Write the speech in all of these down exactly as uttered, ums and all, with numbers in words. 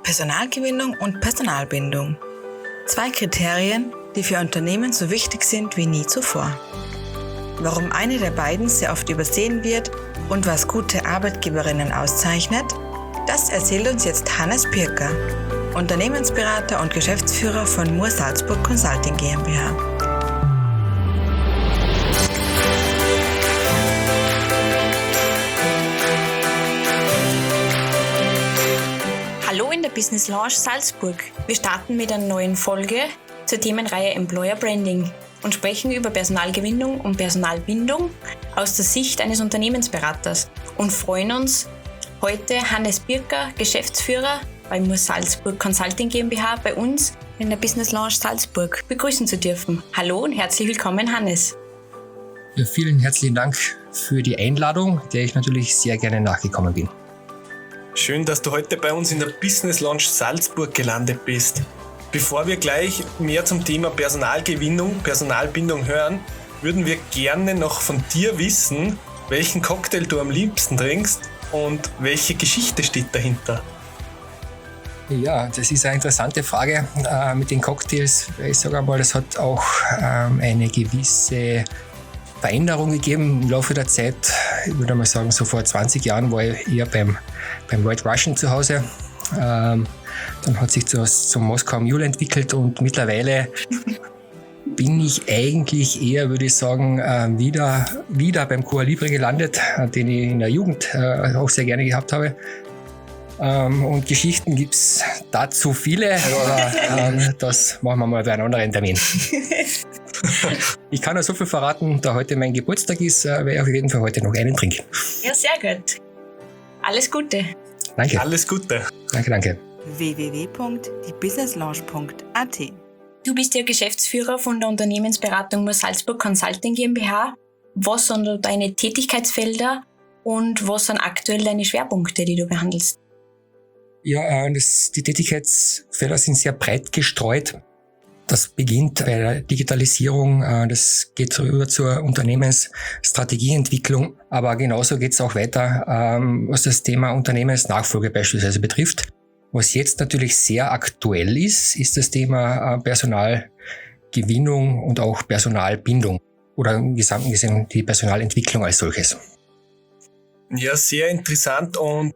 Personalgewinnung und Personalbindung. Zwei Kriterien, die für Unternehmen so wichtig sind wie nie zuvor. Warum eine der beiden sehr oft übersehen wird und was gute Arbeitgeberinnen auszeichnet, das erzählt uns jetzt Hannes Pirker, Unternehmensberater und Geschäftsführer von Moore Salzburg Consulting GmbH. Hallo in der Business Lounge Salzburg. Wir starten mit einer neuen Folge zur Themenreihe Employer Branding und sprechen über Personalgewinnung und Personalbindung aus der Sicht eines Unternehmensberaters und freuen uns, heute Hannes Pirker, Geschäftsführer bei Moore Salzburg Consulting GmbH, bei uns in der Business Lounge Salzburg begrüßen zu dürfen. Hallo und herzlich willkommen, Hannes. Ja, vielen herzlichen Dank für die Einladung, der ich natürlich sehr gerne nachgekommen bin. Schön, dass du heute bei uns in der Business Lounge Salzburg gelandet bist. Bevor wir gleich mehr zum Thema Personalgewinnung, Personalbindung hören, würden wir gerne noch von dir wissen, welchen Cocktail du am liebsten trinkst und welche Geschichte steht dahinter. Ja, das ist eine interessante Frage äh, mit den Cocktails. Ich sage einmal, das hat auch ähm, eine gewisse Veränderung gegeben im Laufe der Zeit. Ich würde mal sagen, so vor zwanzig Jahren war ich eher beim, beim White Russian zu Hause. Ähm, dann hat sich das zum Moskau Mule entwickelt und mittlerweile bin ich eigentlich eher, würde ich sagen, äh, wieder, wieder beim Cuba Libre gelandet, äh, den ich in der Jugend äh, auch sehr gerne gehabt habe. Ähm, und Geschichten gibt es dazu viele, aber ähm, das machen wir mal bei einem anderen Termin. Ich kann auch so viel verraten, da heute mein Geburtstag ist, äh, werde ich auf jeden Fall heute noch einen trinken. Ja, sehr gut. Alles Gute. Danke. Alles Gute. Danke, danke. w w w punkt die business lounge punkt a t. Du bist ja Geschäftsführer von der Unternehmensberatung Moore Salzburg Consulting GmbH. Was sind deine Tätigkeitsfelder und was sind aktuell deine Schwerpunkte, die du behandelst? Ja, das, die Tätigkeitsfelder sind sehr breit gestreut. Das beginnt bei der Digitalisierung, das geht rüber zur Unternehmensstrategieentwicklung, aber genauso geht es auch weiter, was das Thema Unternehmensnachfolge beispielsweise betrifft. Was jetzt natürlich sehr aktuell ist, ist das Thema Personalgewinnung und auch Personalbindung oder im Gesamten gesehen die Personalentwicklung als solches. Ja, sehr interessant. Und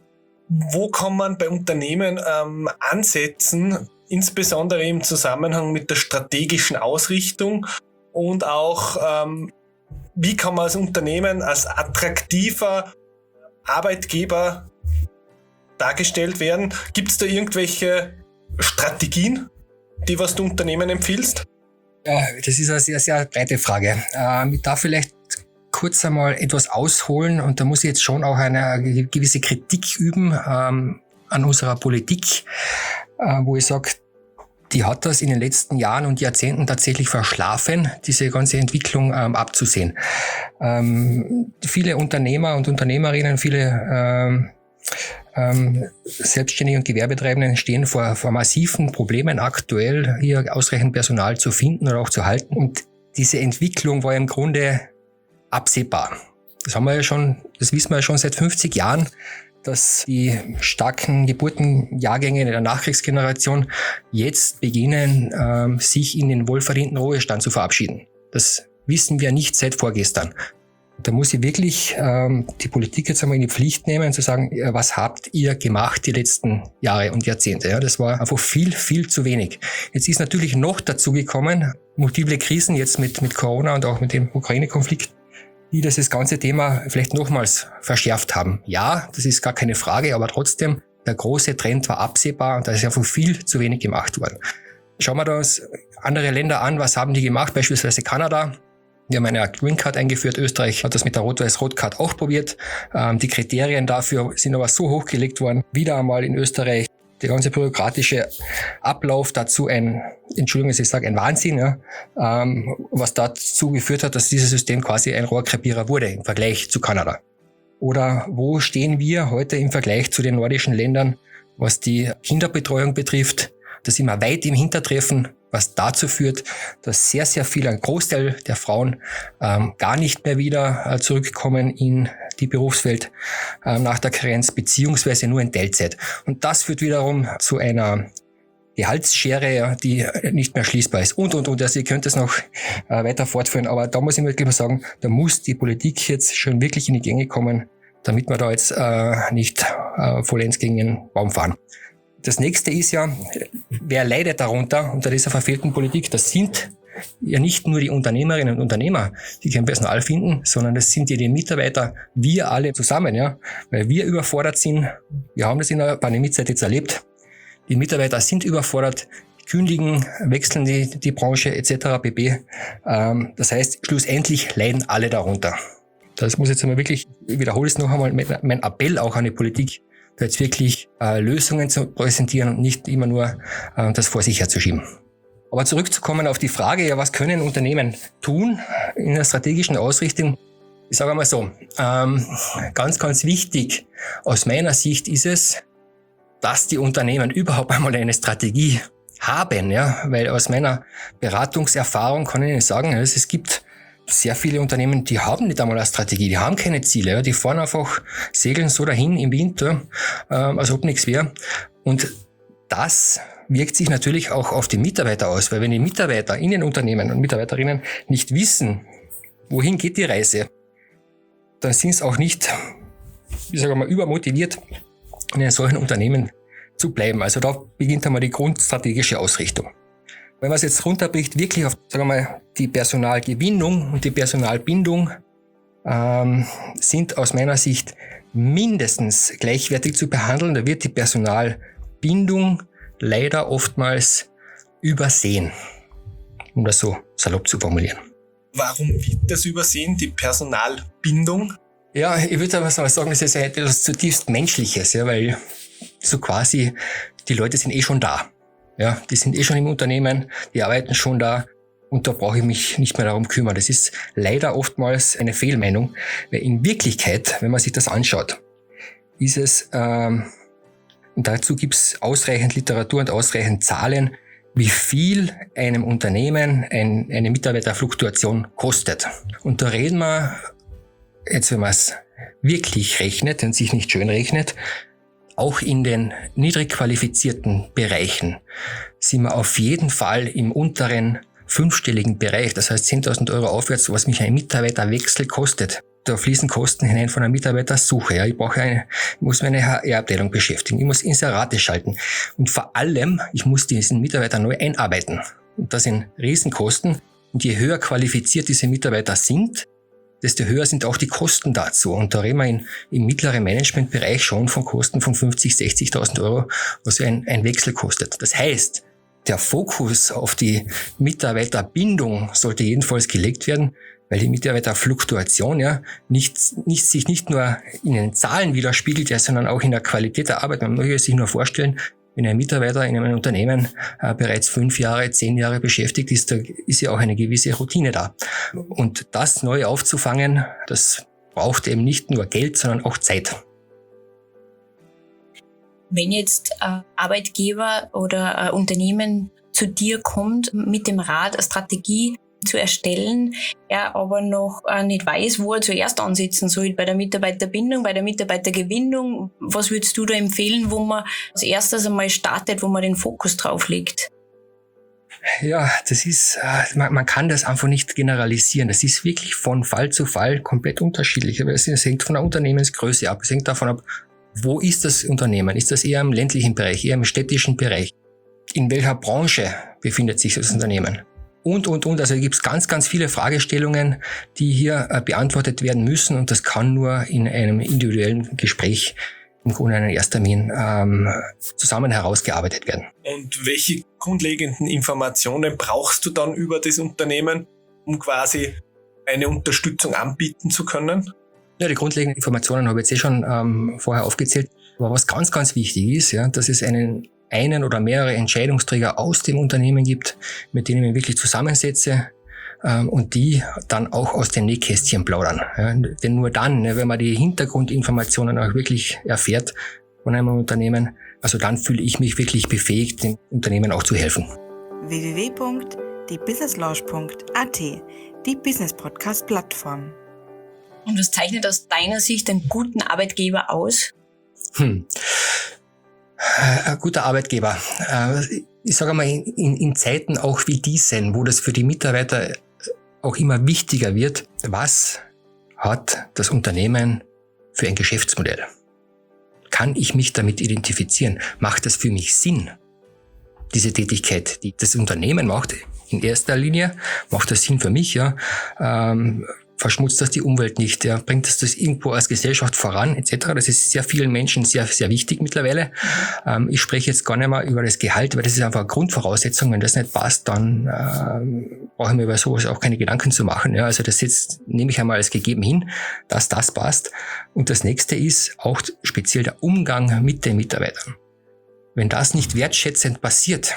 wo kann man bei Unternehmen ähm, ansetzen, insbesondere im Zusammenhang mit der strategischen Ausrichtung und auch, ähm, wie kann man als Unternehmen als attraktiver Arbeitgeber dargestellt werden? Gibt es da irgendwelche Strategien, die was du Unternehmen empfiehlst? Ja, das ist eine sehr, sehr breite Frage. Ähm, ich darf vielleicht kurz einmal etwas ausholen und da muss ich jetzt schon auch eine gewisse Kritik üben ähm, an unserer Politik, äh, wo ich sage, die hat das in den letzten Jahren und Jahrzehnten tatsächlich verschlafen, diese ganze Entwicklung ähm, abzusehen. Ähm, viele Unternehmer und Unternehmerinnen, viele ähm, ähm, Selbstständige und Gewerbetreibenden stehen vor, vor massiven Problemen aktuell, hier ausreichend Personal zu finden oder auch zu halten. Und diese Entwicklung war im Grunde absehbar. Das haben wir ja schon, das wissen wir ja schon seit fünfzig Jahren, dass die starken Geburtenjahrgänge der Nachkriegsgeneration jetzt beginnen, ähm, sich in den wohlverdienten Ruhestand zu verabschieden. Das wissen wir nicht seit vorgestern. Da muss ich wirklich ähm, die Politik jetzt einmal in die Pflicht nehmen, zu sagen, was habt ihr gemacht die letzten Jahre und Jahrzehnte? Ja, das war einfach viel, viel zu wenig. Jetzt ist natürlich noch dazu gekommen, multiple Krisen jetzt mit, mit Corona und auch mit dem Ukraine-Konflikt, die das, das ganze Thema vielleicht nochmals verschärft haben. Ja, das ist gar keine Frage, aber trotzdem, der große Trend war absehbar und da ist einfach viel zu wenig gemacht worden. Schauen wir uns andere Länder an, was haben die gemacht, beispielsweise Kanada. Wir haben eine Green Card eingeführt, Österreich hat das mit der Rot-Weiß-Rot-Card auch probiert. Ähm, die Kriterien dafür sind aber so hochgelegt worden, wieder einmal in Österreich. Der ganze bürokratische Ablauf dazu ein, Entschuldigung, ich sage ein Wahnsinn, ja, ähm, was dazu geführt hat, dass dieses System quasi ein Rohrkrepierer wurde im Vergleich zu Kanada. Oder wo stehen wir heute im Vergleich zu den nordischen Ländern, was die Kinderbetreuung betrifft? Da sind wir weit im Hintertreffen, was dazu führt, dass sehr, sehr viel, ein Großteil der Frauen ähm, gar nicht mehr wieder äh, zurückkommen in die Berufswelt äh, nach der Karenz, beziehungsweise nur in Teilzeit. Und das führt wiederum zu einer Gehaltsschere, ja, die nicht mehr schließbar ist. Und, und, und. Also ihr könnt es noch äh, weiter fortführen. Aber da muss ich wirklich mal sagen, da muss die Politik jetzt schon wirklich in die Gänge kommen, damit wir da jetzt äh, nicht äh, vollends gegen den Baum fahren. Das nächste ist ja, wer leidet darunter unter dieser verfehlten Politik? Das sind ja nicht nur die Unternehmerinnen und Unternehmer, die kein Personal finden, sondern das sind ja die Mitarbeiter, wir alle zusammen, ja, weil wir überfordert sind. Wir haben das in der Pandemiezeit jetzt erlebt. Die Mitarbeiter sind überfordert, kündigen, wechseln die, die Branche et cetera pp. Ähm, das heißt, schlussendlich leiden alle darunter. Das muss jetzt einmal wirklich, ich wiederhole es noch einmal, mein Appell auch an die Politik, da jetzt wirklich äh, Lösungen zu präsentieren und nicht immer nur äh, das vor sich herzuschieben. Aber zurückzukommen auf die Frage, ja, was können Unternehmen tun in der strategischen Ausrichtung? Ich sage einmal so, ähm, ganz, ganz wichtig aus meiner Sicht ist es, dass die Unternehmen überhaupt einmal eine Strategie haben, ja, weil aus meiner Beratungserfahrung kann ich Ihnen sagen, es gibt sehr viele Unternehmen, die haben nicht einmal eine Strategie, die haben keine Ziele, ja, die fahren einfach, segeln so dahin im Winter, ähm, als ob nichts wäre. Und das wirkt sich natürlich auch auf die Mitarbeiter aus, weil wenn die Mitarbeiter in den Unternehmen und Mitarbeiterinnen nicht wissen, wohin geht die Reise, dann sind es auch nicht, ich sage mal, übermotiviert, in einem solchen Unternehmen zu bleiben. Also da beginnt einmal die grundstrategische Ausrichtung. Wenn man es jetzt runterbricht, wirklich auf, sagen wir mal, die Personalgewinnung und die Personalbindung ähm, sind aus meiner Sicht mindestens gleichwertig zu behandeln. Da wird die Personalbindung leider oftmals übersehen, um das so salopp zu formulieren. Warum wird das übersehen, die Personalbindung? Ja, ich würde aber sagen, das ist etwas zutiefst Menschliches, ja, weil so quasi die Leute sind eh schon da. Ja, die sind eh schon im Unternehmen, die arbeiten schon da und da brauche ich mich nicht mehr darum kümmern. Das ist leider oftmals eine Fehlmeinung, weil in Wirklichkeit, wenn man sich das anschaut, ist es, ähm, und dazu gibt es ausreichend Literatur und ausreichend Zahlen, wie viel einem Unternehmen ein, eine Mitarbeiterfluktuation kostet. Und da reden wir, jetzt wenn man es wirklich rechnet und sich nicht schön rechnet, auch in den niedrig qualifizierten Bereichen sind wir auf jeden Fall im unteren fünfstelligen Bereich, das heißt zehntausend Euro aufwärts, was mich ein Mitarbeiterwechsel kostet. Da fließen Kosten hinein von einer Mitarbeitersuche. Ja, ich brauche eine, ich muss meine H R-Abteilung beschäftigen, ich muss Inserate schalten und vor allem, ich muss diesen Mitarbeiter neu einarbeiten. Und das sind Riesenkosten. Und je höher qualifiziert diese Mitarbeiter sind, desto höher sind auch die Kosten dazu. Und da reden wir in, im mittleren Managementbereich schon von Kosten von fünfzig, sechzigtausend Euro, was ein, ein Wechsel kostet. Das heißt, der Fokus auf die Mitarbeiterbindung sollte jedenfalls gelegt werden, weil die Mitarbeiterfluktuation ja nicht, nicht, sich nicht nur in den Zahlen widerspiegelt, ja, sondern auch in der Qualität der Arbeit. Man muss sich nur vorstellen, wenn ein Mitarbeiter in einem Unternehmen äh, bereits fünf Jahre, zehn Jahre beschäftigt ist, da ist ja auch eine gewisse Routine da. Und das neu aufzufangen, das braucht eben nicht nur Geld, sondern auch Zeit. Wenn jetzt ein Arbeitgeber oder ein Unternehmen zu dir kommt mit dem Rat, eine Strategie zu erstellen, er aber noch nicht weiß, wo er zuerst ansetzen soll, bei der Mitarbeiterbindung, bei der Mitarbeitergewinnung. Was würdest du da empfehlen, wo man als erstes einmal startet, wo man den Fokus drauf legt? Ja, das ist, man, man kann das einfach nicht generalisieren. Das ist wirklich von Fall zu Fall komplett unterschiedlich. Aber es hängt von der Unternehmensgröße ab. Es hängt davon ab, wo ist das Unternehmen? Ist das eher im ländlichen Bereich, eher im städtischen Bereich? In welcher Branche befindet sich das Unternehmen? Und, und, und. Also gibt es ganz, ganz viele Fragestellungen, die hier äh, beantwortet werden müssen. Und das kann nur in einem individuellen Gespräch im Grunde einen Ersttermin ähm, zusammen herausgearbeitet werden. Und welche grundlegenden Informationen brauchst du dann über das Unternehmen, um quasi eine Unterstützung anbieten zu können? Ja, die grundlegenden Informationen habe ich jetzt eh schon ähm, vorher aufgezählt. Aber was ganz, ganz wichtig ist, ja, dass es einen einen oder mehrere Entscheidungsträger aus dem Unternehmen gibt, mit denen ich mich wirklich zusammensetze ähm, und die dann auch aus den Nähkästchen plaudern. Ja, denn nur dann, ja, wenn man die Hintergrundinformationen auch wirklich erfährt von einem Unternehmen, also dann fühle ich mich wirklich befähigt, dem Unternehmen auch zu helfen. w w w punkt die business lounge punkt a t, die Business Podcast Plattform. Und was zeichnet aus deiner Sicht einen guten Arbeitgeber aus? Hm. Ein guter Arbeitgeber. Ich sage mal, in, in Zeiten auch wie diesen, wo das für die Mitarbeiter auch immer wichtiger wird, was hat das Unternehmen für ein Geschäftsmodell? Kann ich mich damit identifizieren? Macht das für mich Sinn? Diese Tätigkeit, die das Unternehmen macht, in erster Linie, macht das Sinn für mich, ja? Ähm, verschmutzt das die Umwelt nicht, ja? Bringt das das irgendwo als Gesellschaft voran, et cetera. Das ist sehr vielen Menschen sehr, sehr wichtig mittlerweile. Ähm, ich spreche jetzt gar nicht mehr über das Gehalt, weil das ist einfach eine Grundvoraussetzung. Wenn das nicht passt, dann ähm, brauche ich mir über sowas auch keine Gedanken zu machen. Ja? Also das jetzt nehme ich einmal als gegeben hin, dass das passt. Und das nächste ist auch speziell der Umgang mit den Mitarbeitern. Wenn das nicht wertschätzend passiert,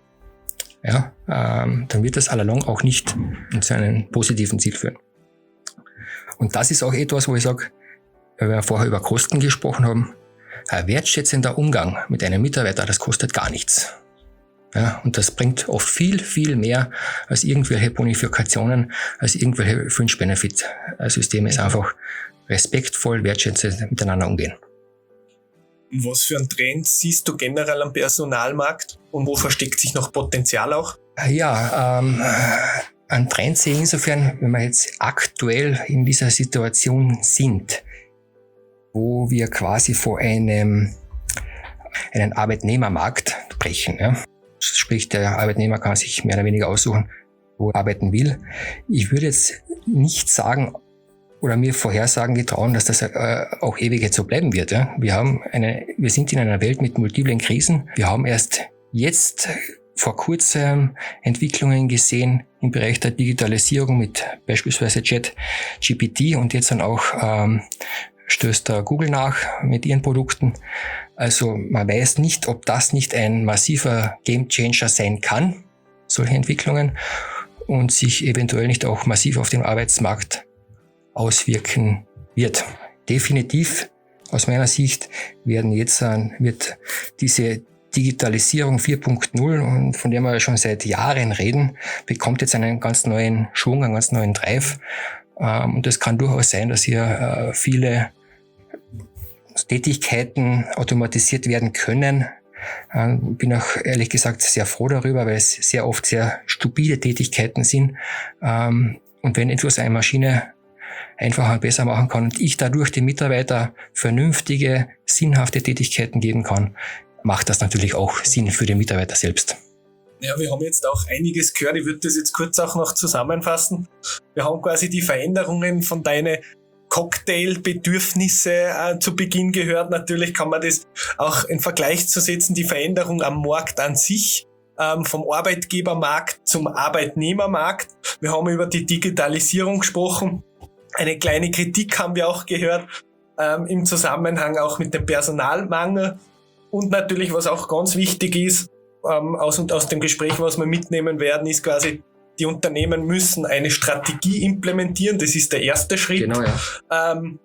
ja, ähm, dann wird das allalong auch nicht zu einem positiven Ziel führen. Und das ist auch etwas, wo ich sage, weil wir vorher über Kosten gesprochen haben, ein wertschätzender Umgang mit einem Mitarbeiter, das kostet gar nichts. Ja, und das bringt oft viel, viel mehr als irgendwelche Bonifikationen, als irgendwelche Fringe-Benefit-Systeme. Es ist einfach respektvoll, wertschätzend miteinander umgehen. Was für einen Trend siehst du generell am Personalmarkt und wo versteckt sich noch Potenzial auch? Ja, ähm, ein Trend sehe ich insofern, wenn wir jetzt aktuell in dieser Situation sind, wo wir quasi vor einem einen Arbeitnehmermarkt brechen. Ja? Sprich, der Arbeitnehmer kann sich mehr oder weniger aussuchen, wo er arbeiten will. Ich würde jetzt nicht sagen oder mir vorhersagen getrauen, dass das äh, auch ewig jetzt so bleiben wird. Ja? Wir haben eine, wir sind in einer Welt mit multiplen Krisen. Wir haben erst jetzt vor kurzem Entwicklungen gesehen im Bereich der Digitalisierung mit beispielsweise ChatGPT und jetzt dann auch ähm, stößt da Google nach mit ihren Produkten. Also man weiß nicht, ob das nicht ein massiver Gamechanger sein kann, solche Entwicklungen, und sich eventuell nicht auch massiv auf den Arbeitsmarkt auswirken wird. Definitiv aus meiner Sicht werden jetzt wird diese Digitalisierung vier Punkt null, und von der wir schon seit Jahren reden, bekommt jetzt einen ganz neuen Schwung, einen ganz neuen Drive. Und es kann durchaus sein, dass hier viele Tätigkeiten automatisiert werden können. Ich bin auch ehrlich gesagt sehr froh darüber, weil es sehr oft sehr stupide Tätigkeiten sind. Und wenn etwas eine Maschine einfacher und besser machen kann und ich dadurch den Mitarbeiter vernünftige, sinnhafte Tätigkeiten geben kann, macht das natürlich auch Sinn für den Mitarbeiter selbst. Ja, wir haben jetzt auch einiges gehört. Ich würde das jetzt kurz auch noch zusammenfassen. Wir haben quasi die Veränderungen von deinen Cocktailbedürfnisse äh, zu Beginn gehört. Natürlich kann man das auch in Vergleich zu setzen, die Veränderung am Markt an sich, ähm, vom Arbeitgebermarkt zum Arbeitnehmermarkt. Wir haben über die Digitalisierung gesprochen. Eine kleine Kritik haben wir auch gehört, ähm, im Zusammenhang auch mit dem Personalmangel. Und natürlich, was auch ganz wichtig ist, ähm, aus, aus dem Gespräch, was wir mitnehmen werden, ist quasi, die Unternehmen müssen eine Strategie implementieren. Das ist der erste Schritt. Genau, ja. Ähm,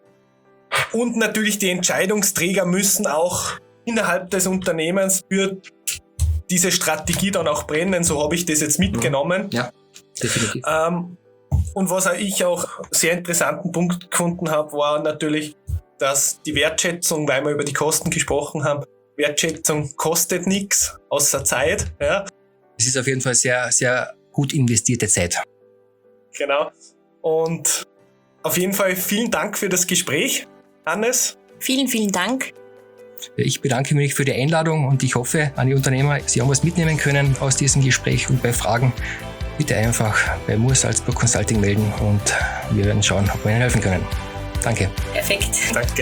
und natürlich die Entscheidungsträger müssen auch innerhalb des Unternehmens für diese Strategie dann auch brennen. So habe ich das jetzt mitgenommen. Ja, definitiv. Ähm, und was auch ich auch sehr interessanten Punkt gefunden habe, war natürlich, dass die Wertschätzung, weil wir über die Kosten gesprochen haben, Wertschätzung kostet nichts, außer Zeit. Ja. Es ist auf jeden Fall sehr, sehr gut investierte Zeit. Genau. Und auf jeden Fall vielen Dank für das Gespräch, Hannes. Vielen, vielen Dank. Ich bedanke mich für die Einladung und ich hoffe an die Unternehmer, Sie haben was mitnehmen können aus diesem Gespräch, und bei Fragen bitte einfach bei Moore Salzburg Consulting melden und wir werden schauen, ob wir Ihnen helfen können. Danke. Perfekt. Danke.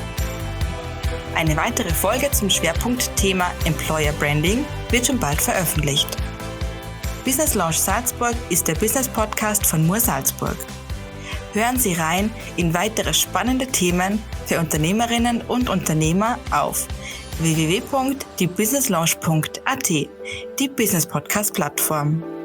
Eine weitere Folge zum Schwerpunktthema Employer Branding wird schon bald veröffentlicht. Business Launch Salzburg ist der Business Podcast von Moore Salzburg. Hören Sie rein in weitere spannende Themen für Unternehmerinnen und Unternehmer auf w w w punkt die business launch punkt a t, die Business Podcast Plattform.